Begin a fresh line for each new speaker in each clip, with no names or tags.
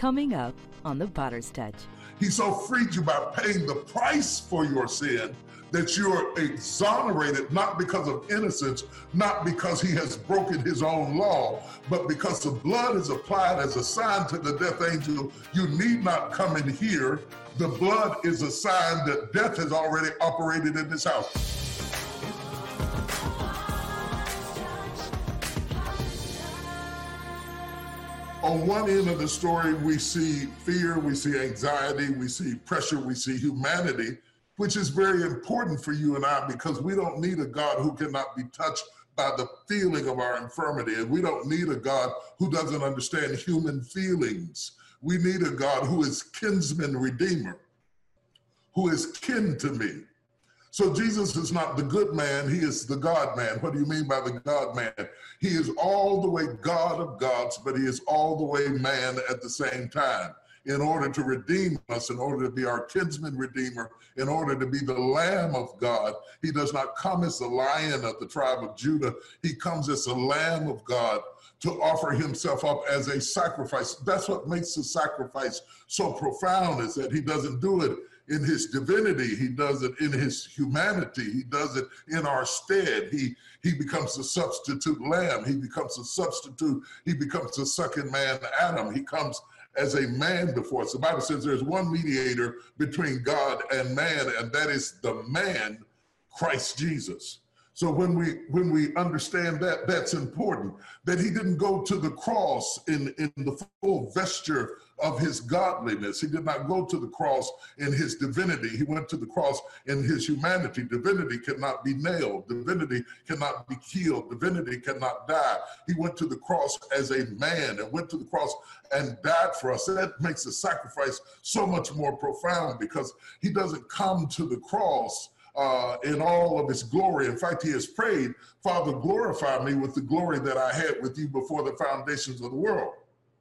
Coming up on The Potter's Touch.
He so freed you by paying the price for your sin that you're exonerated, not because of innocence, not because he has broken his own law, but because the blood is applied as a sign to the death angel. You need not come in here. The blood is a sign that death has already operated in this house. On one end of the story, we see fear, we see anxiety, we see pressure, we see humanity, which is very important for you and I, because we don't need a God who cannot be touched by the feeling of our infirmity. And we don't need a God who doesn't understand human feelings. We need a God who is kinsman redeemer, who is kin to me. So Jesus is not the good man, he is the God man. What do you mean by the God man? He is all the way God of gods, but he is all the way man at the same time. In order to redeem us, in order to be our kinsman redeemer, in order to be the Lamb of God, he does not come as the Lion of the tribe of Judah. He comes as the Lamb of God to offer himself up as a sacrifice. That's what makes the sacrifice so profound, is that he doesn't do it in his divinity, he does it in his humanity, he does it in our stead. He becomes the substitute lamb, he becomes the substitute, he becomes the second man, Adam. He comes as a man before us. The Bible says there's one mediator between God and man, and that is the man, Christ Jesus. So when we understand that, that's important, that he didn't go to the cross in the full vesture of his godliness. He did not go to the cross in his divinity. He went to the cross in his humanity. Divinity cannot be nailed. Divinity cannot be killed. Divinity cannot die. He went to the cross as a man and went to the cross and died for us. That makes the sacrifice so much more profound, because he doesn't come to the cross in all of his glory. In fact, he has prayed, Father, glorify me with the glory that I had with you before the foundations of the world.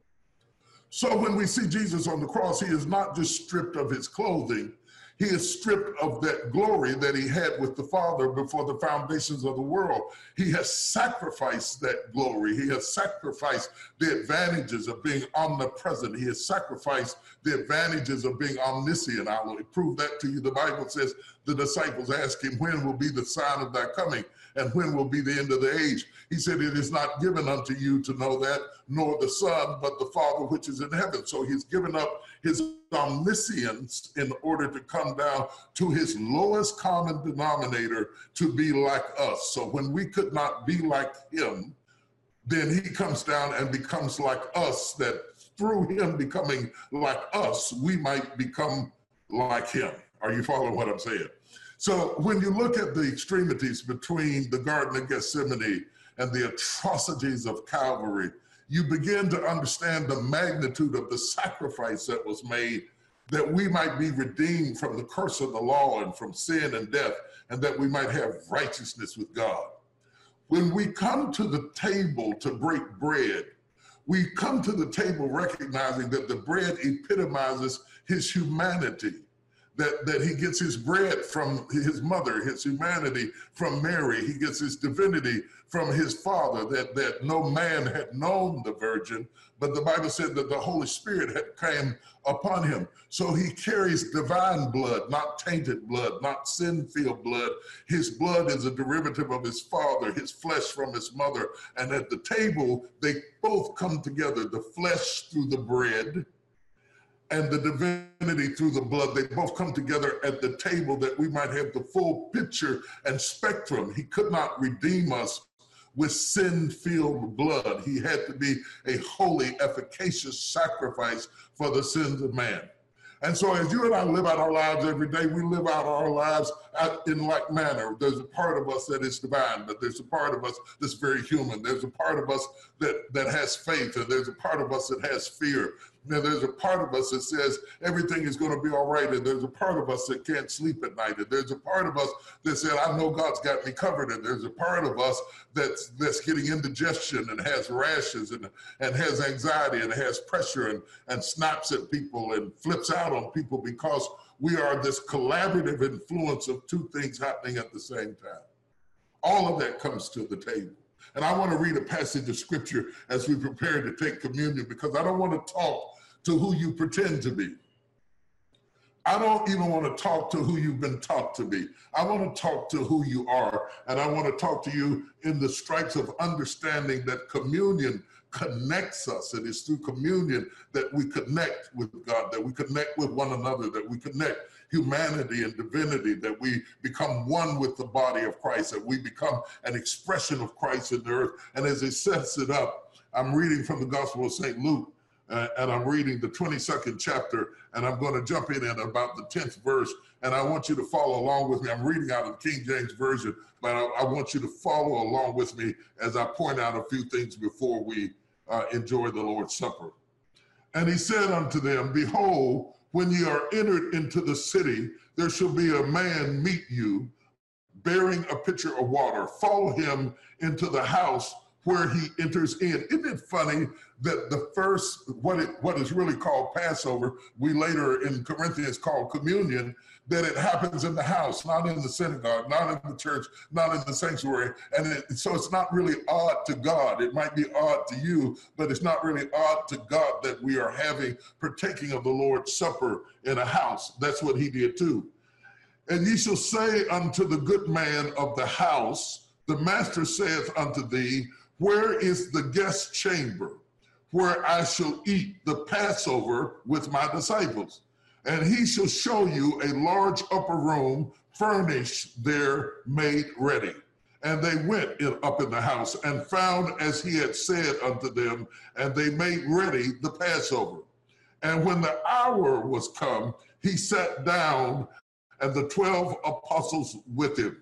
So when we see Jesus on the cross, he is not just stripped of his clothing, he is stripped of that glory that he had with the Father before the foundations of the world. He has sacrificed that glory. He has sacrificed the advantages of being omnipresent. He has sacrificed the advantages of being omniscient. I will prove that to you. The Bible says the disciples asked him, when will be the sign of thy coming? And when will be the end of the age? He said, it is not given unto you to know that, nor the Son, but the Father which is in heaven. So he's given up his omniscience in order to come down to his lowest common denominator to be like us. So when we could not be like him, then he comes down and becomes like us, that through him becoming like us, we might become like him. Are you following what I'm saying? So when you look at the extremities between the Garden of Gethsemane and the atrocities of Calvary, you begin to understand the magnitude of the sacrifice that was made, that we might be redeemed from the curse of the law and from sin and death, and that we might have righteousness with God. When we come to the table to break bread, we come to the table recognizing that the bread epitomizes his humanity. That he gets his bread from his mother, his humanity from Mary. He gets his divinity from his Father, that no man had known the Virgin, but the Bible said that the Holy Spirit had came upon him. So he carries divine blood, not tainted blood, not sin-filled blood. His blood is a derivative of his Father, his flesh from his mother. And at the table, they both come together, the flesh through the bread, and the divinity through the blood. They both come together at the table that we might have the full picture and spectrum. He could not redeem us with sin-filled blood. He had to be a holy, efficacious sacrifice for the sins of man. And so as you and I live out our lives every day, we live out our lives in like manner. There's a part of us that is divine, but there's a part of us that's very human. There's a part of us that has faith, and there's a part of us that has fear. Now, there's a part of us that says everything is going to be all right, and there's a part of us that can't sleep at night, and there's a part of us that said, I know God's got me covered, and there's a part of us that's getting indigestion and has rashes and has anxiety and has pressure and snaps at people and flips out on people, because we are this collaborative influence of two things happening at the same time. All of that comes to the table. And I want to read a passage of scripture as we prepare to take communion, because I don't want to talk to who you pretend to be. I don't even want to talk to who you've been taught to be. I want to talk to who you are, and I want to talk to you in the stripes of understanding that communion connects us. It is through communion that we connect with God, that we connect with one another, that we connect humanity and divinity, that we become one with the body of Christ, that we become an expression of Christ in the earth. And as it sets it up, I'm reading from the Gospel of St. Luke, and I'm reading the 22nd chapter, and I'm going to jump in at about the 10th verse, and I want you to follow along with me. I'm reading out of the King James Version, but I want you to follow along with me as I point out a few things before we enjoy the Lord's Supper. And he said unto them, behold, when ye are entered into the city, there shall be a man meet you, bearing a pitcher of water. Follow him into the house where he enters in. Isn't it funny that the first, what is really called Passover, we later in Corinthians call communion, that it happens in the house, not in the synagogue, not in the church, not in the sanctuary. And so it's not really odd to God. It might be odd to you, but it's not really odd to God that we are partaking of the Lord's Supper in a house. That's what he did too. And ye shall say unto the good man of the house, the master saith unto thee, where is the guest chamber, where I shall eat the Passover with my disciples? And he shall show you a large upper room, furnished there, made ready. And they went up in the house and found as he had said unto them, and they made ready the Passover. And when the hour was come, he sat down, and the 12 apostles with him.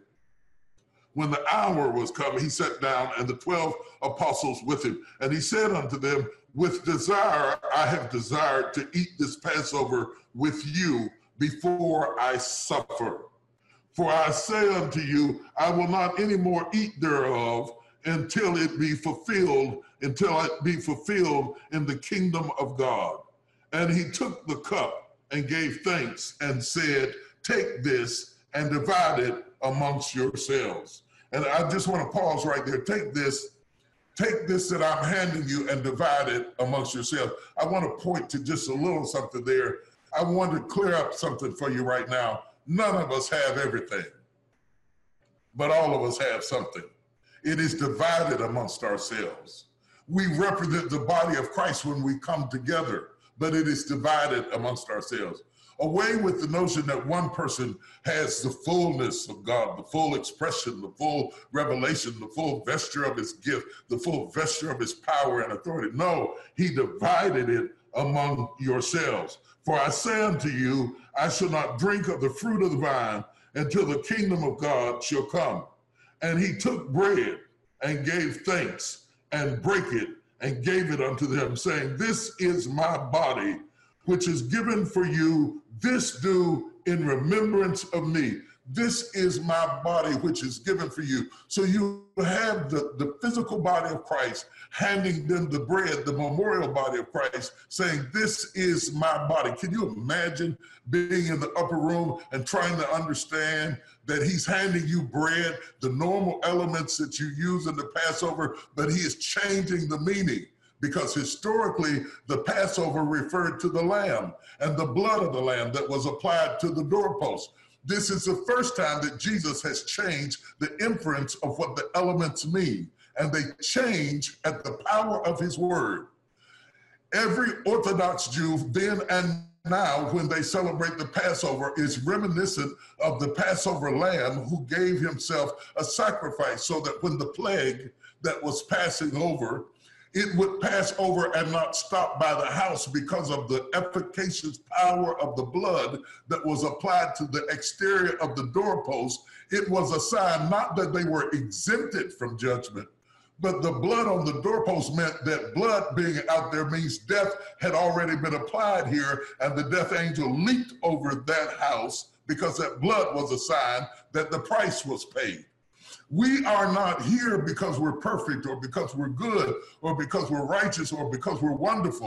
When the hour was come, he sat down, and the 12 apostles with him. And he said unto them, with desire I have desired to eat this Passover with you before I suffer. For I say unto you, I will not any more eat thereof until it be fulfilled in the kingdom of God. And he took the cup and gave thanks and said, take this and divide it amongst yourselves. And I just want to pause right there. Take this that I'm handing you and divide it amongst yourselves. I want to point to just a little something there. I want to clear up something for you right now. None of us have everything, but all of us have something. It is divided amongst ourselves. We represent the body of Christ when we come together, but it is divided amongst ourselves. Away with the notion that one person has the fullness of God, the full expression, the full revelation, the full vesture of his gift, the full vesture of his power and authority. No, he divided it among yourselves. For I say unto you, I shall not drink of the fruit of the vine until the kingdom of God shall come. And he took bread and gave thanks and brake it and gave it unto them, saying, this is my body, which is given for you. This do in remembrance of me. This is my body, which is given for you. So you have the physical body of Christ handing them the bread, the memorial body of Christ, saying, this is my body. Can you imagine being in the upper room and trying to understand that he's handing you bread, the normal elements that you use in the Passover, but he is changing the meaning? Because historically, the Passover referred to the lamb and the blood of the lamb that was applied to the doorpost. This is the first time that Jesus has changed the inference of what the elements mean, and they change at the power of his word. Every Orthodox Jew then and now, when they celebrate the Passover, is reminiscent of the Passover lamb who gave himself a sacrifice so that when the plague that was passing over, it would pass over and not stop by the house because of the efficacious power of the blood that was applied to the exterior of the doorpost. It was a sign not that they were exempted from judgment, but the blood on the doorpost meant that blood being out there means death had already been applied here, and the death angel leaped over that house because that blood was a sign that the price was paid. We are not here because we're perfect or because we're good or because we're righteous or because we're wonderful.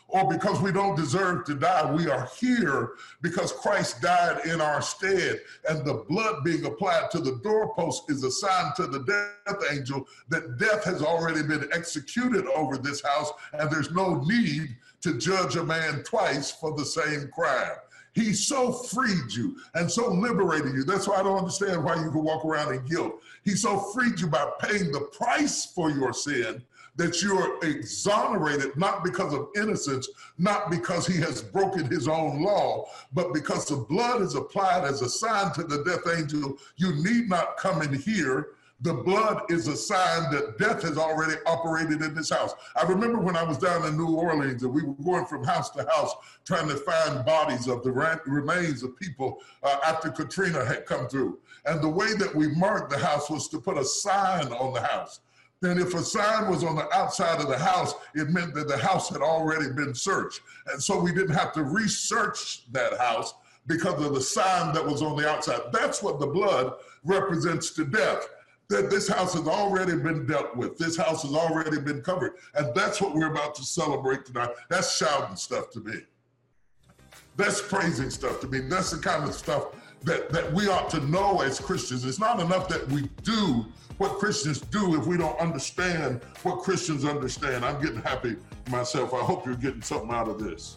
or because we don't deserve to die. We are here because Christ died in our stead, and the blood being applied to the doorpost is a sign to the death angel that death has already been executed over this house, and there's no need to judge a man twice for the same crime. He so freed you and so liberated you. That's why I don't understand why you can walk around in guilt. He so freed you by paying the price for your sin that you're exonerated, not because of innocence, not because he has broken his own law, but because the blood is applied as a sign to the death angel. You need not come in here. The blood is a sign that death has already operated in this house. I remember when I was down in New Orleans and we were going from house to house trying to find bodies of the remains of people after Katrina had come through. And the way that we marked the house was to put a sign on the house. And if a sign was on the outside of the house, it meant that the house had already been searched. And so we didn't have to research that house because of the sign that was on the outside. That's what the blood represents to death. That this house has already been dealt with. This house has already been covered. And that's what we're about to celebrate tonight. That's shouting stuff to me. That's praising stuff to me. That's the kind of stuff that we ought to know as Christians. It's not enough that we do what Christians do if we don't understand what Christians understand. I'm getting happy myself. I hope you're getting something out of this.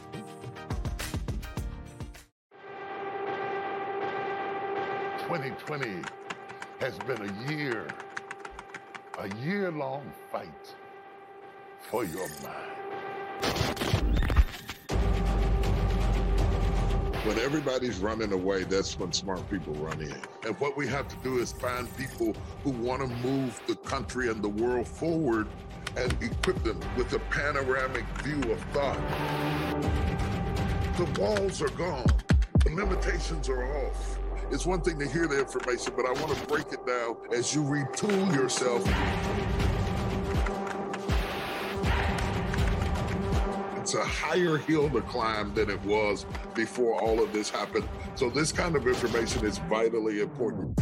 "2020 has been a year-long fight for your mind."
When everybody's running away, that's when smart people run in. And what we have to do is find people who want to move the country and the world forward and equip them with a panoramic view of thought. The walls are gone. The limitations are off. It's one thing to hear the information, but I want to break it down as you retool yourself. It's a higher hill to climb than it was before all of this happened. So this kind of information is vitally important.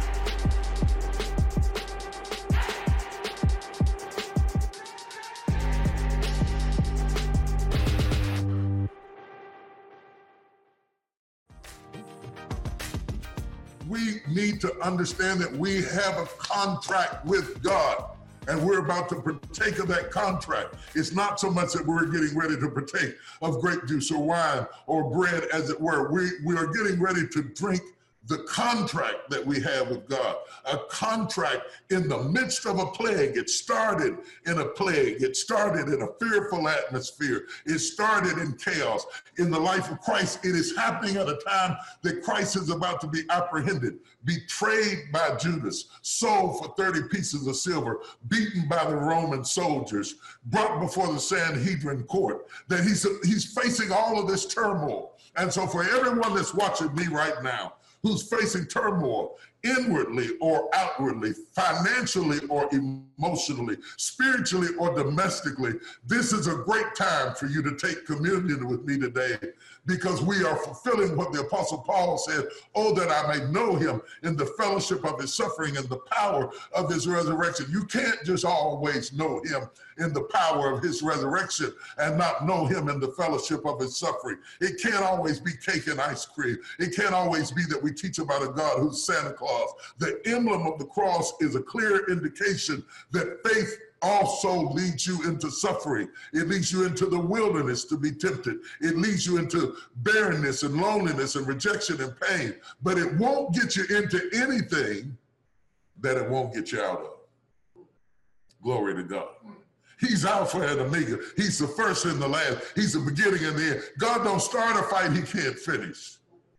We need to understand that we have a contract with God, and we're about to partake of that contract. It's not so much that we're getting ready to partake of grape juice or wine or bread, as it were. We are getting ready to drink the contract that we have with God, a contract in the midst of a plague. It started in a plague. It started in a fearful atmosphere. It started in chaos. In the life of Christ, it is happening at a time that Christ is about to be apprehended, betrayed by Judas, sold for 30 pieces of silver, beaten by the Roman soldiers, brought before the Sanhedrin court, that he's facing all of this turmoil. And so for everyone that's watching me right now, who's facing turmoil inwardly or outwardly, financially or emotionally, spiritually or domestically, this is a great time for you to take communion with me today, because we are fulfilling what the Apostle Paul said, "Oh, that I may know him in the fellowship of his suffering and the power of his resurrection." You can't just always know him in the power of his resurrection and not know him in the fellowship of his suffering. It can't always be cake and ice cream. It can't always be that we teach about a God who's Santa Claus. The emblem of the cross is a clear indication that faith also leads you into suffering. It leads you into the wilderness to be tempted. It leads you into barrenness and loneliness and rejection and pain. But it won't get you into anything that it won't get you out of. Glory to God. He's Alpha and Omega. He's the first and the last. He's the beginning and the end. God don't start a fight he can't finish.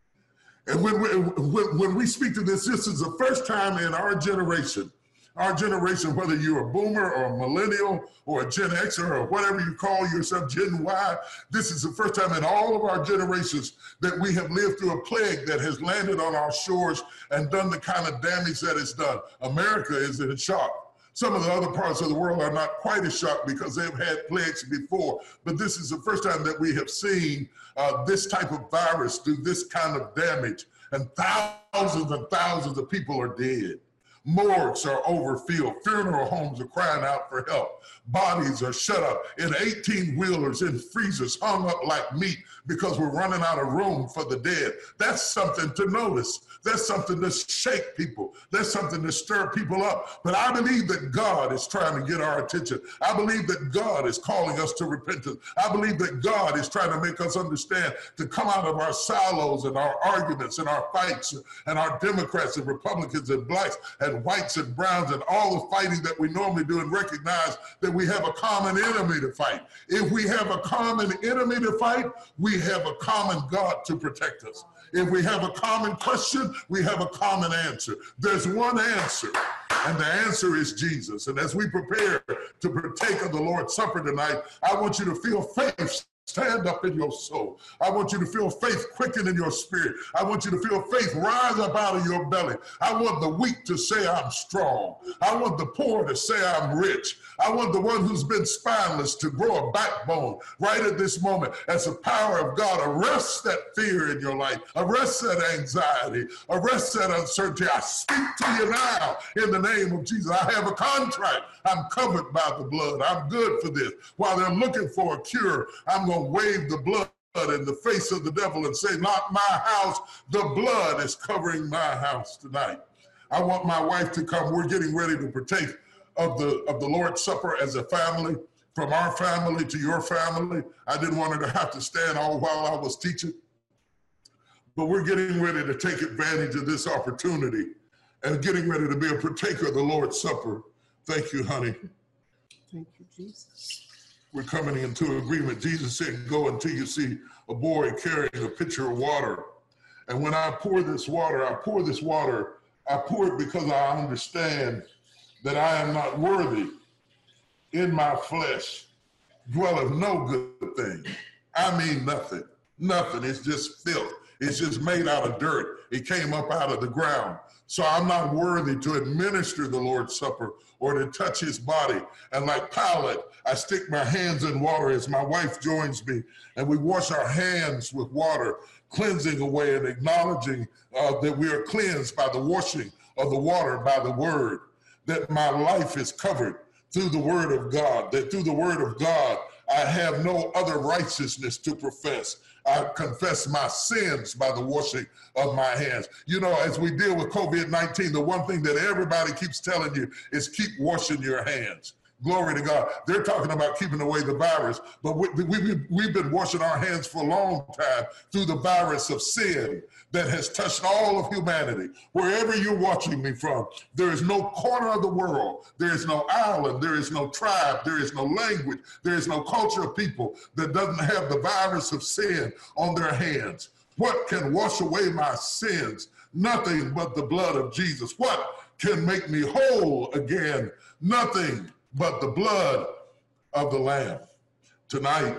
And when we speak to this is the first time in our generation, whether you're a boomer or a millennial or a Gen Xer or whatever you call yourself, Gen Y, this is the first time in all of our generations that we have lived through a plague that has landed on our shores and done the kind of damage that it's done. America is in shock. Some of the other parts of the world are not quite as shocked because they've had plagues before, but this is the first time that we have seen this type of virus do this kind of damage, and thousands of people are dead. Morgues are overfilled. Funeral homes are crying out for help. Bodies are shut up in 18-wheelers in freezers, hung up like meat because we're running out of room for the dead. That's something to notice. That's something to shake people. That's something to stir people up. But I believe that God is trying to get our attention. I believe that God is calling us to repentance. I believe that God is trying to make us understand to come out of our silos and our arguments and our fights and our Democrats and Republicans and blacks and whites and browns and all the fighting that we normally do, and recognize that we have a common enemy to fight. If we have a common enemy to fight, we have a common God to protect us. If we have a common question, we have a common answer. There's one answer, and the answer is Jesus. And as we prepare to partake of the Lord's Supper tonight, I want you to feel faith stand up in your soul. I want you to feel faith quicken in your spirit. I want you to feel faith rise up out of your belly. I want the weak to say I'm strong. I want the poor to say I'm rich. I want the one who's been spineless to grow a backbone right at this moment. As the power of God arrests that fear in your life, arrests that anxiety, arrests that uncertainty. I speak to you now in the name of Jesus. I have a contract. I'm covered by the blood. I'm good for this. While they're looking for a cure, I'm going to wave the blood in the face of the devil and say, not my house. The blood is covering my house tonight. I want my wife to come. We're getting ready to partake of the Lord's Supper as a family, from our family to your family. I didn't want her to have to stand all while I was teaching, but we're getting ready to take advantage of this opportunity and getting ready to be a partaker of the Lord's Supper. Thank you, honey.
Thank you, Jesus.
We're coming into agreement. Jesus said, go until you see a boy carrying a pitcher of water. And when I pour this water, I pour it because I understand that I am not worthy. In my flesh dwelleth no good thing. I mean nothing. Nothing. It's just filth. It's just made out of dirt. It came up out of the ground. So I'm not worthy to administer the Lord's Supper or to touch his body. And like Pilate, I stick my hands in water as my wife joins me, and we wash our hands with water, cleansing away and acknowledging that we are cleansed by the washing of the water by the word, that my life is covered through the word of God, that through the word of God, I have no other righteousness to profess. I confess my sins by the washing of my hands. You know, as we deal with COVID-19, the one thing that everybody keeps telling you is keep washing your hands. Glory to God. They're talking about keeping away the virus, but we've been washing our hands for a long time through the virus of sin that has touched all of humanity. Wherever you're watching me from, there is no corner of the world, there is no island, there is no tribe, there is no language, there is no culture of people that doesn't have the virus of sin on their hands. What can wash away my sins? Nothing but the blood of Jesus. What can make me whole again? Nothing but the blood of the Lamb. Tonight,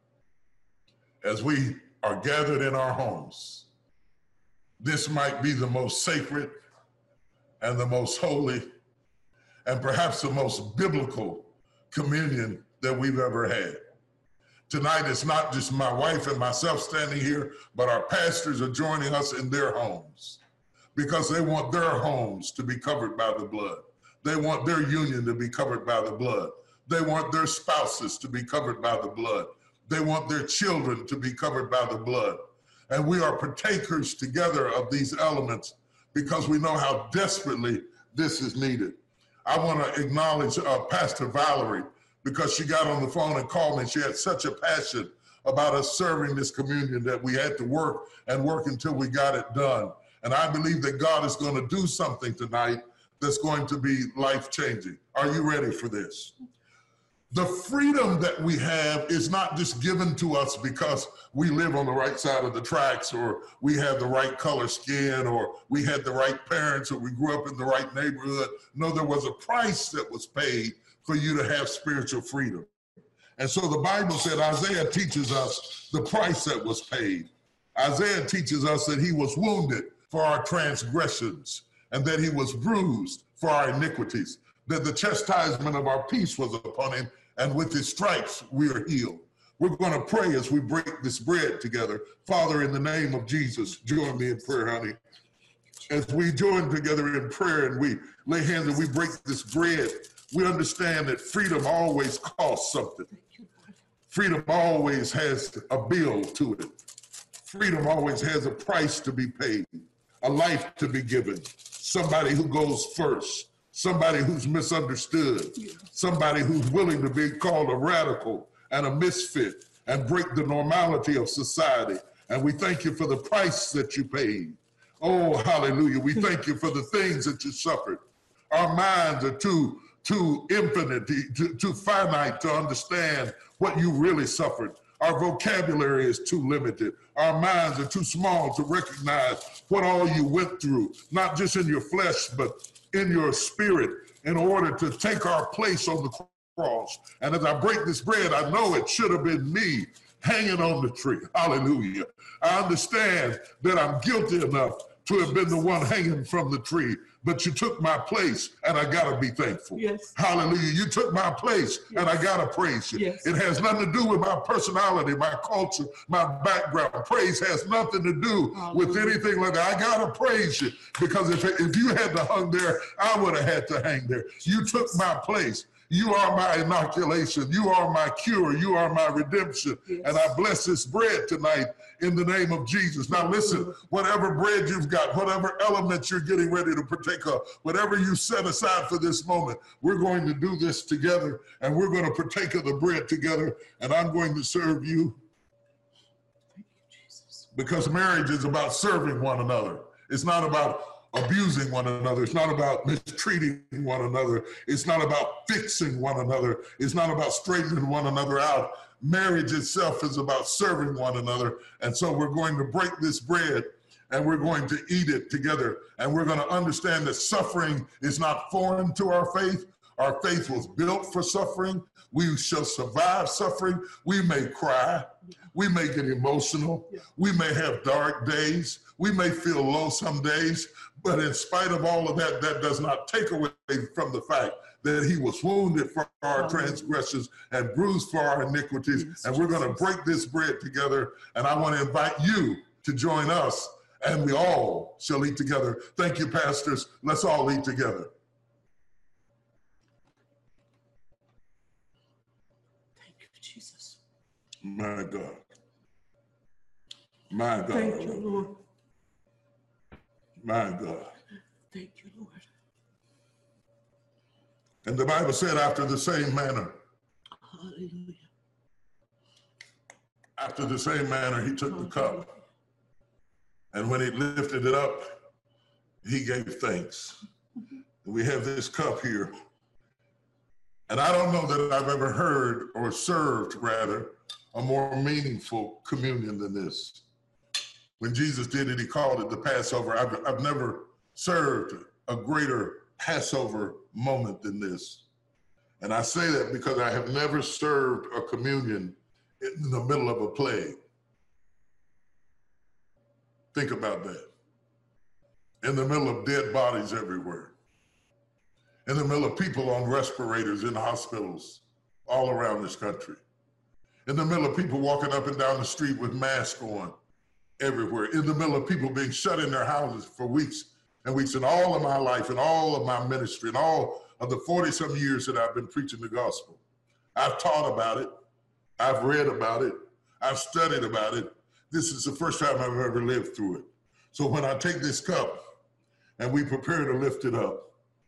as we are gathered in our homes, this might be the most sacred and the most holy and perhaps the most biblical communion that we've ever had. Tonight, it's not just my wife and myself standing here, but our pastors are joining us in their homes because they want their homes to be covered by the blood. They want their union to be covered by the blood. They want their spouses to be covered by the blood. They want their children to be covered by the blood. And we are partakers together of these elements because we know how desperately this is needed. I want to acknowledge Pastor Valerie because she got on the phone and called me. She had such a passion about us serving this communion that we had to work until we got it done. And I believe that God is going to do something tonight that's going to be life-changing. Are you ready for this? The freedom that we have is not just given to us because we live on the right side of the tracks, or we have the right color skin, or we had the right parents, or we grew up in the right neighborhood. No, there was a price that was paid for you to have spiritual freedom. And so the Bible said, Isaiah teaches us the price that was paid. Isaiah teaches us that he was wounded for our transgressions, and that he was bruised for our iniquities, that the chastisement of our peace was upon him, and with his stripes we are healed. We're going to pray as we break this bread together. Father, in the name of Jesus, join me in prayer, honey. As we join together in prayer and we lay hands and we break this bread, we understand that freedom always costs something. Freedom always has a bill to it. Freedom always has a price to be paid, a life to be given, somebody who goes first, somebody who's misunderstood, somebody who's willing to be called a radical and a misfit and break the normality of society. And we thank you for the price that you paid. Oh, hallelujah. We thank you for the things that you suffered. Our minds are too infinite, too finite to understand what you really suffered. Our vocabulary is too limited. Our minds are too small to recognize what all you went through, not just in your flesh, but in your spirit, in order to take our place on the cross. And as I break this bread, I know it should have been me hanging on the tree. Hallelujah. I understand that I'm guilty enough to have been the one hanging from the tree, but you took my place, and I gotta be thankful.
Yes.
Hallelujah. You took my place, and I gotta praise you.
Yes.
It has nothing to do with my personality, my culture, my background. Praise has nothing to do with anything like that. I gotta praise you, because if you had to hang there, I would have had to hang there. You took my place. You are my inoculation. You are my cure. You are my redemption. Yes. And I bless this bread tonight in the name of Jesus. Now listen, whatever bread you've got, whatever element you're getting ready to partake of, whatever you set aside for this moment, we're going to do this together, and we're going to partake of the bread together, and I'm going to serve you.
Thank you, Jesus.
Because marriage is about serving one another. It's not about abusing one another. It's not about mistreating one another. It's not about fixing one another. It's not about straightening one another out. Marriage itself is about serving one another. And so we're going to break this bread and we're going to eat it together. And we're going to understand that suffering is not foreign to our faith. Our faith was built for suffering. We shall survive suffering. We may cry. We may get emotional. We may have dark days. We may feel low some days. But in spite of all of that, that does not take away from the fact that he was wounded for our transgressions and bruised for our iniquities. And we're going to break this bread together. And I want to invite you to join us, and we all shall eat together. Thank you, pastors. Let's all eat together.
Thank you, Jesus.
My God. My God.
Thank you, Lord.
My God.
Thank you, Lord.
And the Bible said after the same manner.
Hallelujah.
After the same manner, he took the cup. And when he lifted it up, he gave thanks. And we have this cup here. And I don't know that I've ever heard or served, rather, a more meaningful communion than this. When Jesus did it, he called it the Passover. I've never served a greater Passover moment than this. And I say that because I have never served a communion in the middle of a plague. Think about that. In the middle of dead bodies everywhere. In the middle of people on respirators in hospitals all around this country. In the middle of people walking up and down the street with masks on everywhere. In the middle of people being shut in their houses for weeks and weeks. In all of my life and all of my ministry and all of the 40-some years that I've been preaching the gospel, I've taught about it. I've read about it. I've studied about it. This is the first time I've ever lived through it. So when I take this cup and we prepare to lift it up,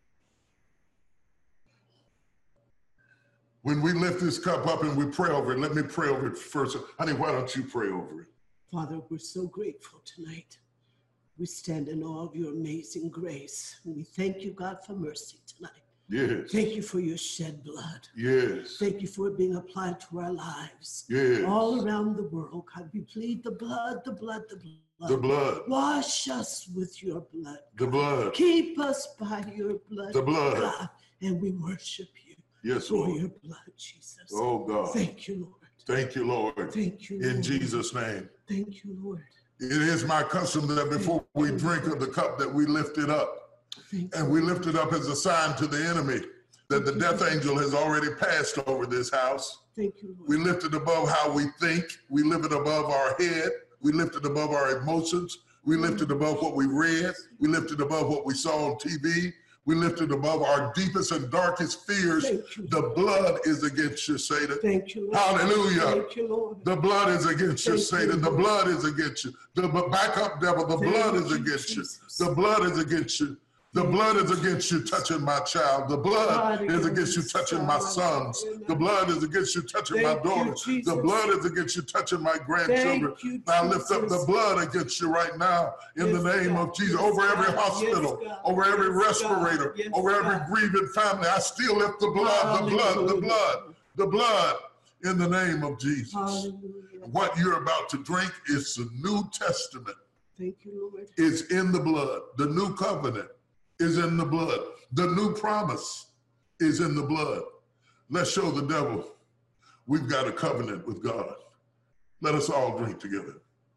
when we lift this cup up and we pray over it, let me pray over it first. Honey, why don't you pray over it?
Father, we're so grateful tonight. We stand in awe of your amazing grace. And we thank you, God, for mercy tonight.
Yes.
Thank you for your shed blood.
Yes.
Thank you for it being applied to our lives.
Yes.
All around the world, God, we plead the blood, the blood, the blood.
The blood.
Wash us with your blood.
The blood.
Keep us by your blood.
The blood.
God, and we worship you.
Yes,
for
Lord.
your blood, Jesus.
Oh, God.
Thank you, Lord.
Thank you, Lord.
Thank you,
In
Lord.
Jesus' name.
Thank you, Lord.
It is my custom that before we drink of the cup that we lift it up. And we lift it up as a sign to the enemy that the death angel has already passed over this house.
Thank you, Lord.
We lift it above how we think. We lift it above our head. We lift it above our emotions. We lift it above what we read. We lift it above what we saw on TV. We lift it above our deepest and darkest fears. The blood is against you, Satan.
Thank you, Lord.
Hallelujah.
Thank you, Lord.
The blood is against you, Satan. The blood is against you. The backup devil, the blood is against you. The blood is against you. The blood is against you touching my child. The blood is against you touching my sons. The blood is against you touching my daughter. The blood is against you touching my grandchildren. I lift up the blood against you right now in the name of Jesus. Over every hospital, over every respirator, over every grieving family. I still lift the blood, the blood, the blood, the blood in the name of Jesus. What you're about to drink is the New Testament.
Thank you, Lord.
It's in the blood. The new covenant is in the blood. The new promise is in the blood. Let's show the devil we've got a covenant with God. Let us all drink together.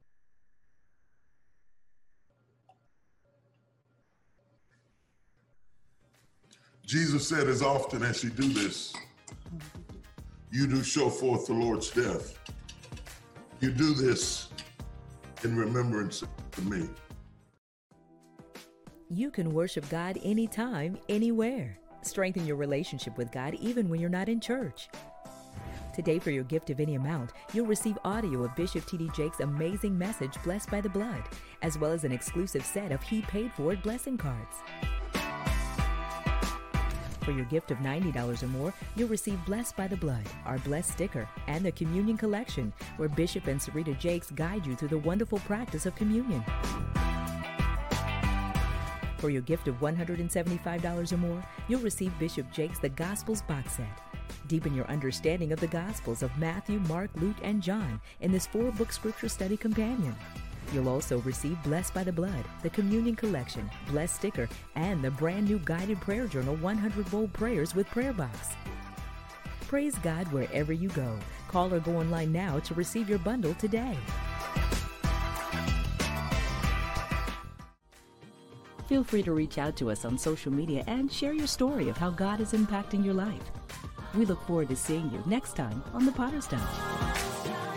Jesus said, as often as you do this, you do show forth the Lord's death. You do this in remembrance of me.
You can worship God anytime, anywhere. Strengthen your relationship with God even when you're not in church. Today, for your gift of any amount, you'll receive audio of Bishop T.D. Jakes' amazing message, Blessed by the Blood, as well as an exclusive set of He Paid For It blessing cards. For your gift of $90 or more, you'll receive Blessed by the Blood, our Blessed sticker, and the Communion Collection, where Bishop and Sarita Jakes guide you through the wonderful practice of communion. For your gift of $175 or more, you'll receive Bishop Jakes' The Gospels box set. Deepen your understanding of the Gospels of Matthew, Mark, Luke, and John in this 4-book scripture study companion. You'll also receive Blessed by the Blood, the Communion Collection, Blessed sticker, and the brand new guided prayer journal, 100 Bold Prayers with Prayer Box. Praise God wherever you go. Call or go online now to receive your bundle today. Feel free to reach out to us on social media and share your story of how God is impacting your life. We look forward to seeing you next time on The Potter's Touch.